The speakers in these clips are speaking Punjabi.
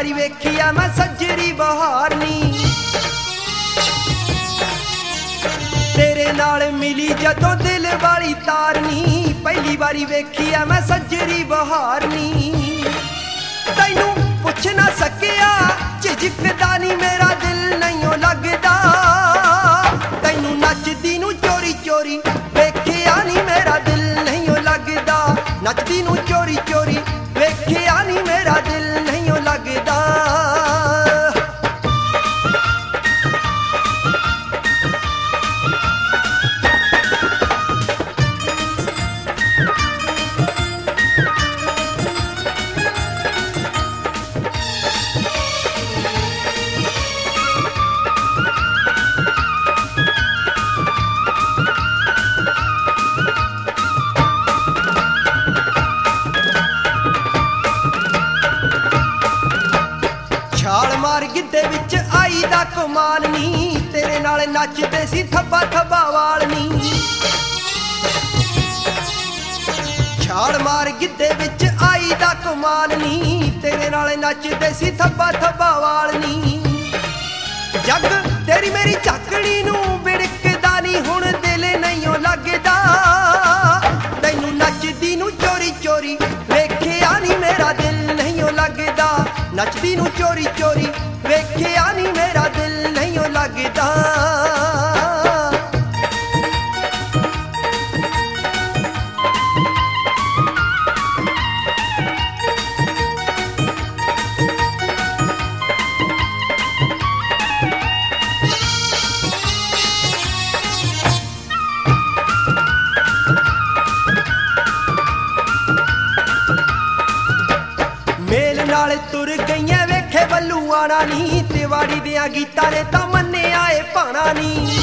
ਵਾਰੀ ਵੇਖੀ ਆ ਮੈਂ ਸੱਜਰੀ ਬਹਾਰ ਨੀ। ਤੇਰੇ ਨਾਲ ਮਿਲੀ ਜਦੋਂ ਦਿਲ ਵਾਲੀ ਤਾਰ ਨੀ, ਪਹਿਲੀ ਵਾਰੀ ਵੇਖੀ ਆ ਮੈਂ ਸੱਜਰੀ ਬਹਾਰ ਨੀ। ਤੈਨੂੰ ਪੁੱਛ ਨਾ ਸਕਿਆ ਝਿਜਕਦਾ ਨੀ ਮੇਰਾ ਦਿਲ ਨਹੀਂਓ ਲੱਗਦਾ, ਤੈਨੂੰ ਨੱਚਦੀ ਨੂੰ ਚੋਰੀ ਚੋਰੀ ਵੇਖਿਆ ਨੀ ਮੇਰਾ ਦਿਲ ਨਹੀਂਓ ਲੱਗਦਾ, ਨੱਚਦੀ ਨੂੰ ਚੋਰੀ ਚੋਰੀ ਵੇਖਿਆ ਨੀ ਮੇਰਾ ਦਿਲ ਨਹੀਂਓ ਲੱਗਦਾ। ਛਾਲ ਮਾਰ ਗਿੱਧੇ ਵਿੱਚ ਆਈ ਦਾ ਕਮਾਲ ਨੀ, ਤੇਰੇ ਨਾਲ ਨੱਚਦੇ ਸੀ ਥੱਬਾ ਥੱਬਾ ਵਾਲ ਨੀ। ਛਾਲ ਮਾਰ ਗਿੱਧੇ ਵਿੱਚ ਆਈ ਦਾ ਕਮਾਲ ਨੀ, ਤੇਰੇ ਨਾਲ ਨੱਚਦੇ ਸੀ ਥੱਬਾ ਥੱਬਾ ਵਾਲ ਨੀ। ਜੱਗ ਤੇਰੀ ਮੇਰੀ ਝਾਕਣੀ ਨੂੰ ਵਿੜਕਦਾ ਨੀ, ਹੁਣ ਦਿਲ ਨਹੀਂਓ ਲੱਗਦਾ, ਤੈਨੂੰ ਨੱਚਦੀ ਨੂੰ ਚੋਰੀ ਚੋਰੀ ਵੇਖਿਆ ਨੀ ਮੇਰਾ ਦਿਲ ਨਹੀਂਓ ਲੱਗਦਾ, ਨੱਚਦੀ ਨੂੰ ਚੋਰੀ ਚੋਰੀ ਵੇਖਿਆ ਨੀ ਮੇਰਾ ਦਿਲ ਨਹੀਂਓ ਲੱਗਦਾ। ਮੇਲ ਨਾਲ ਤੁਰ ਗਈਆਂ ਵੇਖੇ ਬੱਲੂਆਣਾ ਨੀ, ਤਿਵਾੜੀ ਦਿਆਂ ਗੀਤਾਂ ਨੇ ਤਾਂ ਮੰਨਿਆ ਏ ਭਾਣਾ ਨੀ।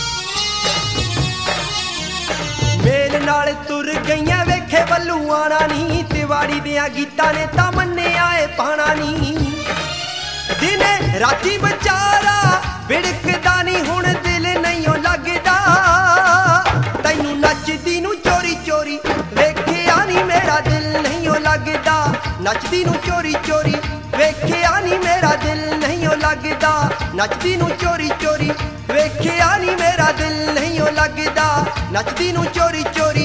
ਮੇਲ ਨਾਲ ਤੁਰ ਗਈਆਂ ਵੇਖੇ ਬੱਲੂਆਣਾ ਨੀ, ਤਿਵਾੜੀ ਦਿਆਂ ਗੀਤਾਂ ਨੇ ਤਾਂ ਮੰਨਿਆ ਏ ਭਾਣਾ ਨੀ। ਦਿਨੇ ਰਾਤੀ ਵਿਚਾਰਾ ਵਿੜਕਦਾ ਨੀ, ਹੁਣ ਦਿਲ ਨਹੀਂਓ ਲੱਗਦਾ, ਤੈਨੂੰ ਨੱਚਦੀ ਨੂੰ ਚੋਰੀ ਚੋਰੀ ਵੇਖਿਆ ਨੀ ਮੇਰਾ ਦਿਲ ਨਹੀਂਓ ਲੱਗਦਾ, ਨੱਚਦੀ ਨੂੰ ਚੋਰੀ ਚੋਰੀ ਵੇਖਿਆ ਨੀ ਮੇਰਾ ਦਿਲ ਨਹੀਂਓ ਲੱਗਦਾ, ਨੱਚਦੀ ਨੂੰ ਚੋਰੀ ਚੋਰੀ ਵੇਖਿਆ ਨੀ ਮੇਰਾ ਦਿਲ ਨਹੀਂਓ ਲੱਗਦਾ, ਨੱਚਦੀ ਨੂੰ ਚੋਰੀ ਚੋਰੀ